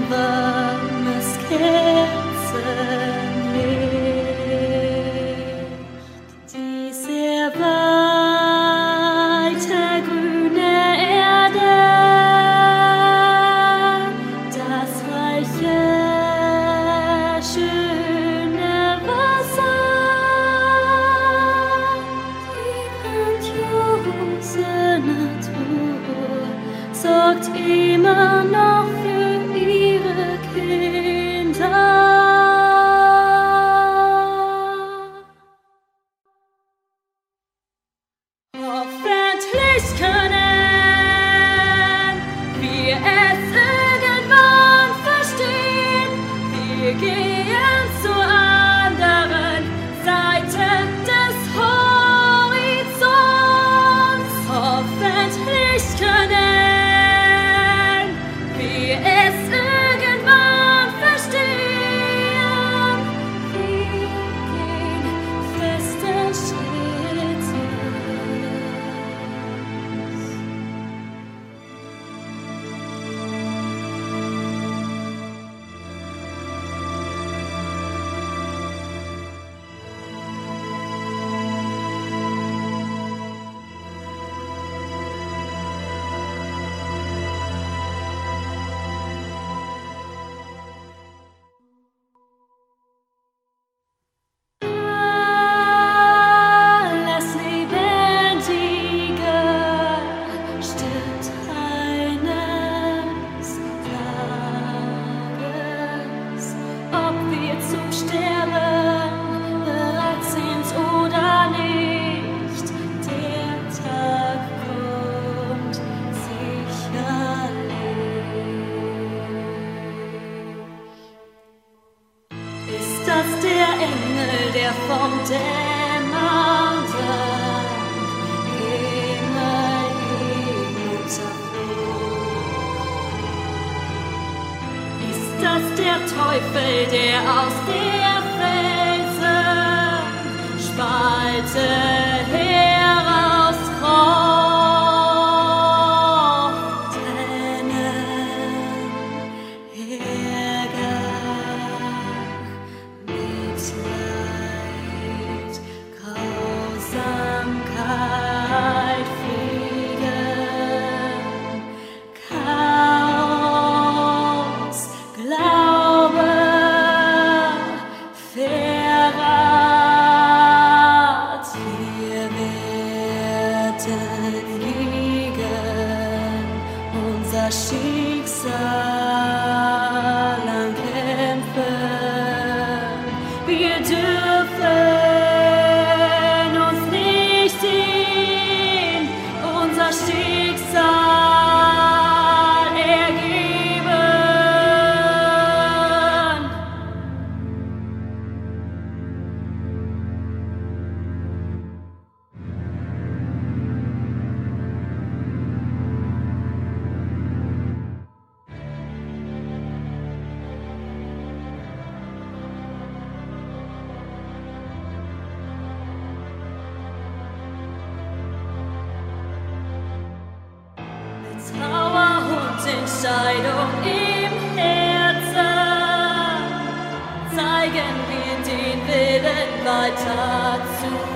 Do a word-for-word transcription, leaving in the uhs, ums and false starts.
warmes Kerzenlicht. Diese weite grüne Erde, das reiche, schöne Wasser, die grandiose Natur sorgt immer noch für ihre Kinder. Hoffentlich können wir es irgendwann verstehen. Wir gehen zur anderen Seite des Horizonts. Hoffentlich können wir es irgendwann verstehen. Wir gehen feste Schritte. Alles Lebendige stirbt eines Tages. Ob wir zum Sterben bereit sind oder nicht, der Tag kommt sicherlich. Ist das der Engel, der vom dämmernden Himmel hinunterflog? Ist das der Teufel, der aus der Felsenspalte herauskroch? Tränen, Ärger, Mitleid, Grausamkeit, Frieden, Chaos, Glaube, Verrat. Wir werden gegen unser Schicksal ankämpfen. Wir dürfen uns nicht in unser Schicksal ergeben. Trauer und Entscheidung im Herzen zeigen wir den Willen weiter zu.